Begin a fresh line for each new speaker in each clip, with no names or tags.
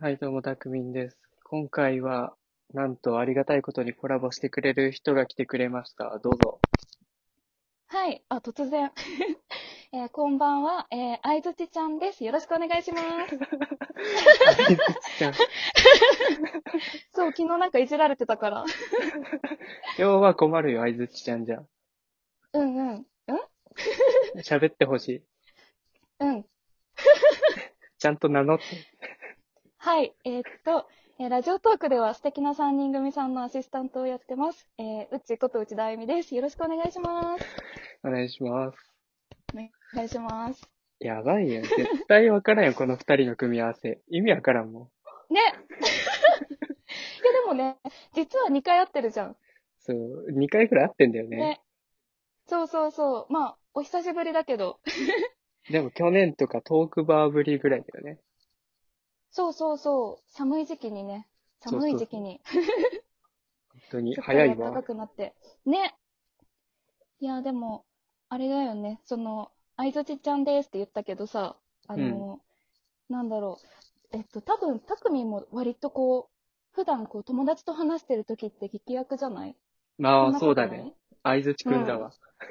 はい、どうも、たくみんです。今回は、なんとありがたいことにコラボしてくれる人が来てくれました。どうぞ。
はい。突然。こんばんは。あいづちちゃんです。よろしくお願いします。
あいづちちゃん。
そう、昨日なんかいじられてたから。
今日は困るよ、あいづちちゃんじゃ。
うんうん。
喋ってほしい。
うん。
ちゃんと名乗って。
はい。ラジオトークでは素敵な3人組さんのアシスタントをやってます。うちこと内田あゆみです。よろしくお願いします。
お願いします。
お願いします。
やばいよ。絶対わからんよ、この二人の組み合わせ。意味わからんもん。
ね。いやでもね、実は2回会ってるじゃん。
そう、2回くらい会ってんだよね。
ね。そうそうそう。まあ、お久しぶりだけど。
でも去年とかトークバーぶりぐらいだよね。
そうそうそう。寒い時期にね。
そう
寒い
そうそう。
時期に。
本当に
すっかり暖か
早いわ。
くなって。ね。いや、でも、あれだよね。あいぞちちゃんですって言ったけどさ、あ
うん。
の、なんだろ多分、たくみんも割とこう、普段こう、友達と話してる時って聞き役じゃない？そ
まあ、
んな
そうだね。
ことない？
あいづち
うん。
くんだわ。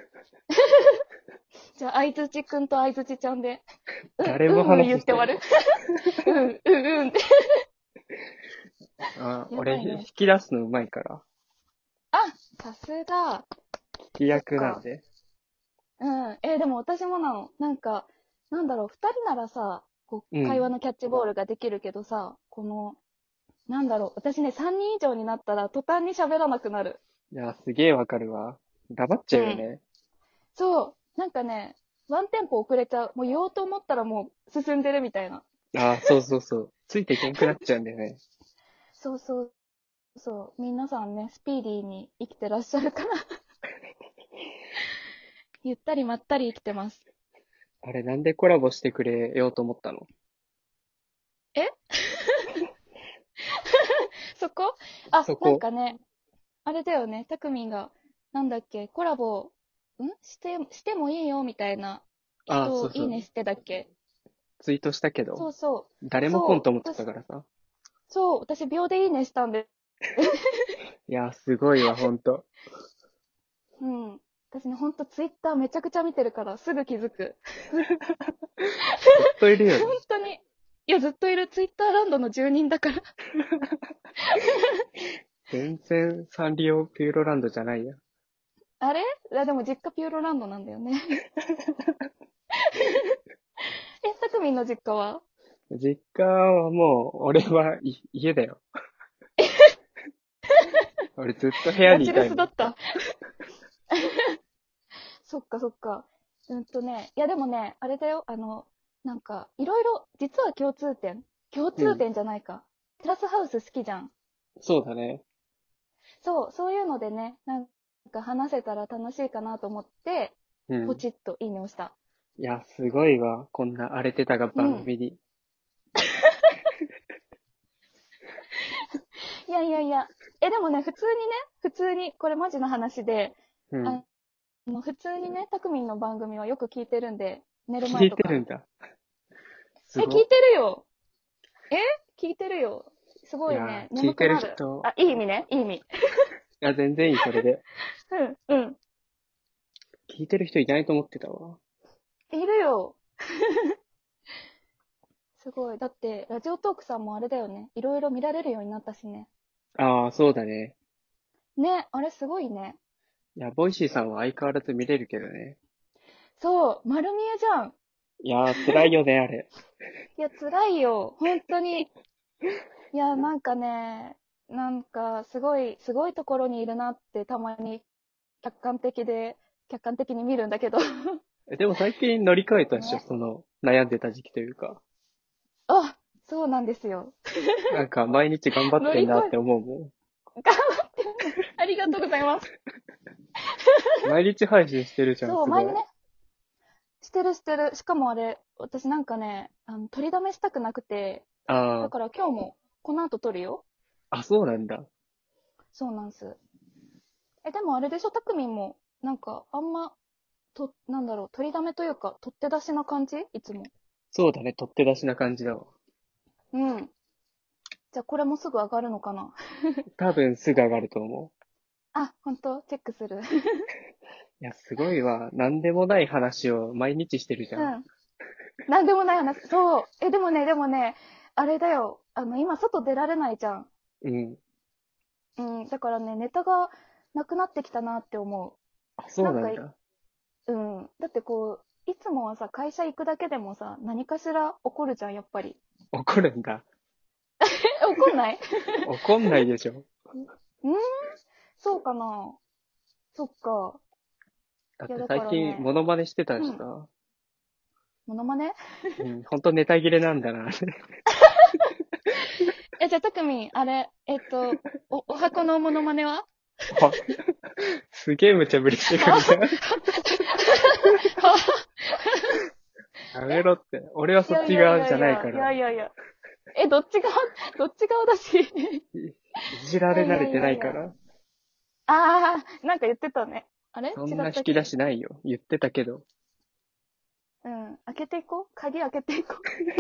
じゃあ、あいづちくんとあいづちちゃんで、
誰も
うん
話してない。
言って終わる。うんって。
あ、俺、引
やばいね。
き出すのうまいから。
あ、さすが。
飛
そっか。
躍なんで。
うん。でも私もなの。なんか、なんだろう、二人ならさ、こう、会
うん。
話のキャッチボールができるけどさ、なんだろう、私ね、3人以上になったら途端に喋らなくなる。
いや、すげえわかるわ。黙っち
うん。
ゃうよね。
そう。なんかね、ワンテンポ遅れちゃう。もう言おうと思ったらもう進んでるみたいな。
あ、そうそうそう。ついていけんくなっちゃうんだよね。
そうそうそう。皆さんね、スピーディーに生きてらっしゃるからゆったりまったり生きてます。
あれ、なんでコラボしてくれようと思ったの？
えそこ？あ、なん
そこ。
かね、あれだよね、たくみんが、なんだっけ、コラボ、してもいいよ、みたいな
あ、
人を
そうそう。
いいねしてたっけ？
ツイートしたけど、
そうそう。
誰も来んと思ってた
そう、
からさ。
私秒でいいねしたんで。
いや、すごいわ、ほんと。
うん。私ね、ほんとツイッターめちゃくちゃ見てるからすぐ気づく。
ずっといるよ
本
ね。
当に。いや、ずっといるツイッターランドの住人だから。
全然サンリオピューロランドじゃないや。
あれ？いや、でも実家ピューロランドなんだよね。たくみんの実家は？
実家はもう、俺は家だよ。俺ずっと部屋
ガチレ
にいたいもん。
スだった。そっかそっか。いやでもね、あれだよ、なんか、いろいろ、実は共
うん。
通点じゃないか。テラスハウス好きじゃん。
そうだね。
そう、そういうのでね、なんか話せたら楽しいかなと思って、
うん。
ポチッといいねをした。
いや、すごいわ。こんな荒れてたが
うん。
番組に。
いやいやいや。でもね、普通に、これマジの話で、
うん。
あ普通にね、たくみんの番組はよく聞いてるんで、寝る
聞い
前とか。
てるんだ。す
聞い
ご。
てるよ。え聞いてるよ。すご
いや
いね、
ー、聞いてる
眠くなる。
人、
あ、いい意味ね、いい意味。
いや、全然いい、それで。
うん、うん。
聞いてる人いないと思ってたわ。
いるよ。すごい。だって、ラジオトークさんもあれだよね。いろいろ見られるようになったしね。
ああ、そうだね。
ね、あれすごいね。
いや、ボイシーさんは相変わらず見れるけどね。
そう、丸見えじゃん。
いやー、辛いよね、あれ。
いや、辛いよ。本当に。いや、なんかね、なんか、すごいところにいるなってたまに客観的に見るんだけど。
でも最近乗り換えたでしょ、
ね。
その、悩んでた時期というか。
あ、そうなんですよ。
なんか、毎日頑張っ
乗り越え、
てんなって思うも
頑張ってんの。ありがとうございます。
ん。毎日配信してるじゃん、
そう、
すごい。
前にね、してる。しかもあれ、私なんかね、取りだめしたくなくて、だ
あ
から今日もこの後撮るよ。
あ、あ、そうなんだ。
そうなんす。でもあれでしょ、たくみんも、なんか、あんま、なんだろう、取りだめというか、取って出しな感じいつも。
そうだね、取って出しな感じだわ。
うん。 じゃあこれもすぐ上がるのかな？
多分すぐ上がると思う。
あ、ほんとチェックする。
いや、すごいわ。なんでもない話を毎日してるじゃん。
うん。なんでもない話。そう。でもね、あれだよ。今外出られないじゃん。
うん。
うん。だからね、ネタがなくなってきたなって思う。
あ、そ
なんか、
うなんだ。
うん。だってこう、いつもはさ、会社行くだけでもさ、何かしら起こるじゃん、やっぱり。
怒るんだ。
怒んない？
怒んないでしょ。
んーそうかな。そっか。
だっ
いや、だか
て最近
らね、
モノマネしてた
うん。
しさ。
モノマネ？
うん、ほんとネタ切れなんだな。
じゃあ、たくみん、あれ、お箱のモノマネは？
あ、すげえ無茶ぶりしてく
は
るじゃん。
は
やめろって。俺は
いやい
そっち
やいやい
側じゃないか
や、い
ら。
やいやいや。どっち側だし。
いじら
いやいや
れ慣れて
いやいや。
ないから。
あー、なんか言ってたね。あれ
そん
違
な引き出
ったっけ？
しないよ。言ってたけど。
うん。開けていこう。鍵開けていこ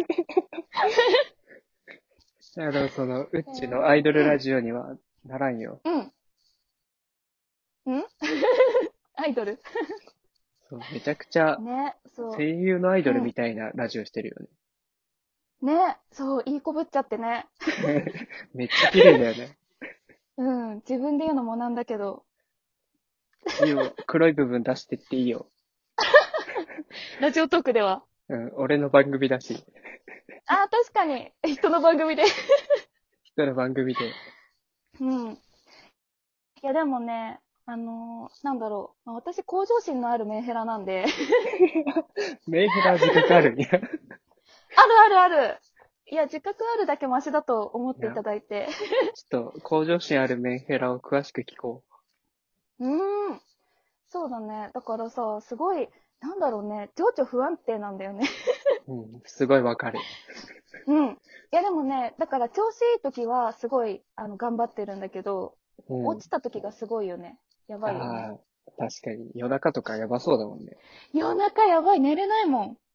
その、うっ
う。
ちのアイドルラ
うん。
ジオにはならんよ。
うん。うんアイドル。
そう、めちゃくちゃ
ね、
声
そ
優のアイ
う。
ドルみ
うん。
たいなラジオしてるよ
ね、そう、いい子ぶっちゃってね。
ね。めっちゃ綺麗だよね。
うん。自分で言うのもなんだけど。
いいよ。黒い部分出してっていいよ。
ラジオトークでは。
うん、俺の番組だし。
あー、確かに。人の番組で。
人の番組で。
うん。いや、でもね、なんだろう。まあ、私、向上心のあるメンヘラなんで。
メンヘラ自覚あるんや。
あるあるある。いや、自覚あるだけマシだと思ってい
いや、
ただいて。
ちょっと、向上心あるメンヘラを詳しく聞こ
うーん。そうだね。だからさ、すごい、なんだろうね。情緒不安定なんだよね。
う。うん、すごいわかる。
うん。いや、でもね、だから調子いい時はすごい、頑張ってるんだけど、
うん。
落ちた時がすごいよね。やばいよね。
ああ、確かに。夜中とかやばそうだもんね。
夜中やばい、寝れないもん。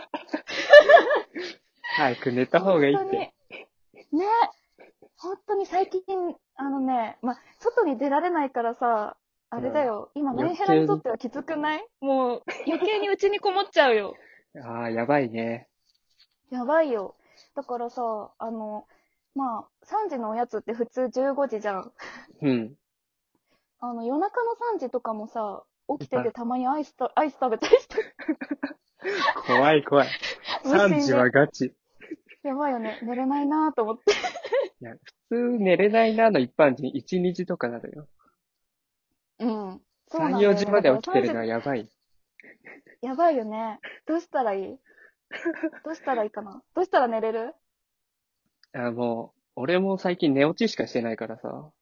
早く寝た方
本
がいいって。
当に。ね。本当に最近、ま、外に出られないからさ、あ
うん。
れだよ。今、メンヘラに
余計に。
とってはきつくない？もう、余計にうちにこもっちゃうよ。
ああ、やばいね。
やばいよ。だからさ、まあ、3時のおやつって普通15時じゃん。
うん。
夜中の3時とかもさ、起きてて
あ、
たまにアイス食べたりして、
怖い怖い。3時は
無心で。
ガチ。
やばいよね。寝れないなぁと思って。
いや、普通寝れないなの一般人1、2時とかなのよ。
うん。そう
3、4
なんだよね。
時まで
だから3時、
起きてるのはやばい。
やばいよね。どうしたらいい？どうしたらいいかな？どうしたら寝れる？
もう、俺も最近寝落ちしかしてないからさ。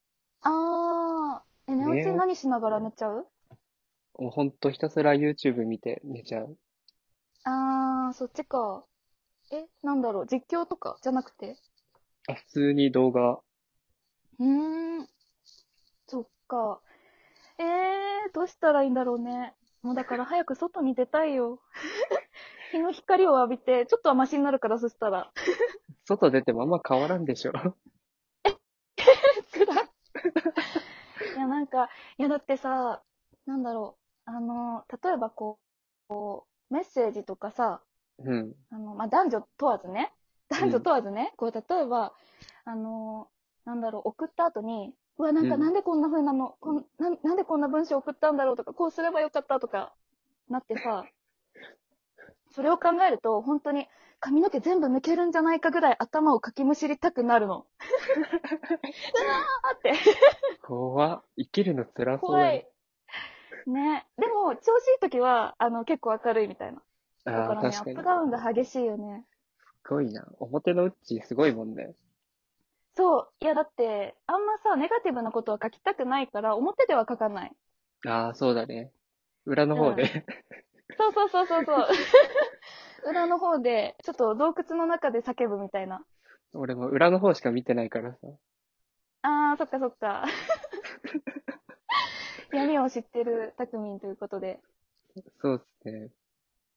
寝落ち
寝落ち、
何しながら寝ちゃう？
もうほんとひたすら YouTube 見て寝ちゃう。
そっちか。なんだろう。実況とかじゃなくて。
あ、普通に動画。
うーん。そっか。どうしたらいいんだろうね。もうだから早く外に出たいよ。日の光を浴びて、ちょっとはマシになるから、そしたら。
外出てもあんま変わらんでしょ。
つらい。いや、なんか、いや、だってさ、なんだろう。例えばメッセージとかさ、
うん。
まあ、男女問わずね。男女
うん。
問わずね。例えば、あの、なんだろう、送った後に、うわ、なんか、
うん。
なんでこんな風なの、なんでこんな文章送ったんだろうとか、こうすればよかったとか、なってさ、それを考えると、本当に髪の毛全部抜けるんじゃないかぐらい頭をかきむしりたくなるの。あって。
怖っ。生きるの辛そうだね。
怖い。ね。でも、調子いい時は、結構明るいみたいな。だ
ああ、
からね、アッ
確かに。
プダウンが激しいよね。
すごいな。表のうちすごいもんね。
そう。いや、だって、あんまさ、ネガティブなことは書きたくないから、表では書かない。
ああ、そうだね。裏の
うん。
方で。
そうそうそうそうそう。裏の方で、ちょっと洞窟の中で叫ぶみたいな。
俺も裏の方しか見てないからさ。
そっかそっか。闇を知ってるたくみんということで。
そうっすね。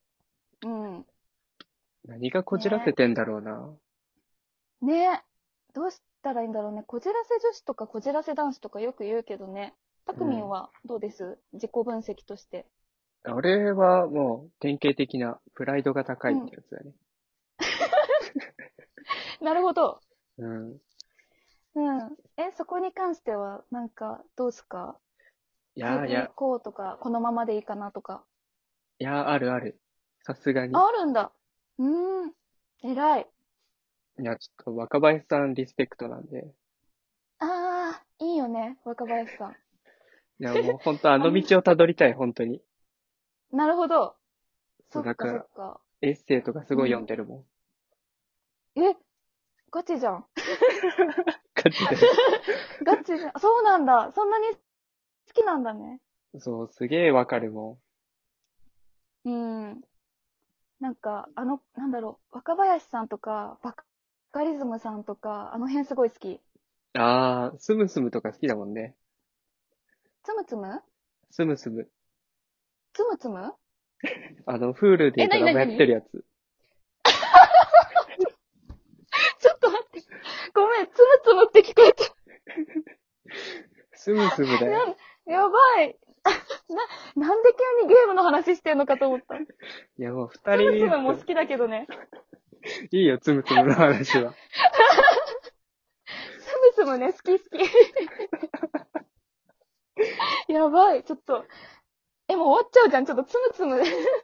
うん。
何がこじらせ
ね。
てんだろうな。
ね。 どうしたらいいんだろうね。こじらせ女子とかこじらせ男子とかよく言うけどね。たくみんはどうです、自己分析として。
俺はもう典型的なプライドが高いってやつだね。
なるほど。
うん。
うん。そこに関しては、なんか、どうすか？変えていこうとか、このままでいいかなとか。
あるある。さすがに。
あるんだ。偉い。
いや、ちょっと若林さんリスペクトなんで。
ああ、いいよね、若林さん。
いや、もう本当あの道をたどりたい、本当に。
なるほど。
そう、
そっか
だから、
そっか。
エッセイとかすごい読んでるもん。
え、ガチじゃん。
ガチで。
ガチじゃん。そうなんだ。そんなに好きなんだね。
そう、すげえわかるも
うん。なんか、なんだろう、若林さんとか、バカリズムさんとか、あの辺すごい好き。
ん。ああ、スムスムとか好きだもんね。
つむつむ
スムスム。
つむつむ
フールでドラマやって
なになになに
るやつ。
ちょっと待って。ごめん、つむつむって聞こえた。
スムスムだよ。
やばい。なんで急にゲームの話してんのかと思った。
いや、もう二
つむつ
人
むも好きだけどね。
いいよ、つむつむの話は。
つむつむね、好き好き。やばい、ちょっと。もう終わっちゃうじゃん、ちょっとつむつむ。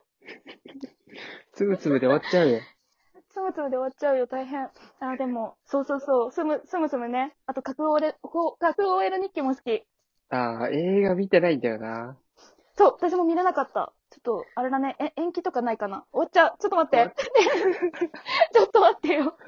つむつむで終わっちゃうよ。
つむつむで終わっちゃうよ、大変。でも、そうそうそう、つむつむね。あと、核 OL 日記も好き。
ああ、映画見てないんだよな。
そう、私も見れなかった。ちょっと、あれだね、延期とかないかな。終わっちゃう。ちょっと待って。ちょっと待ってよ。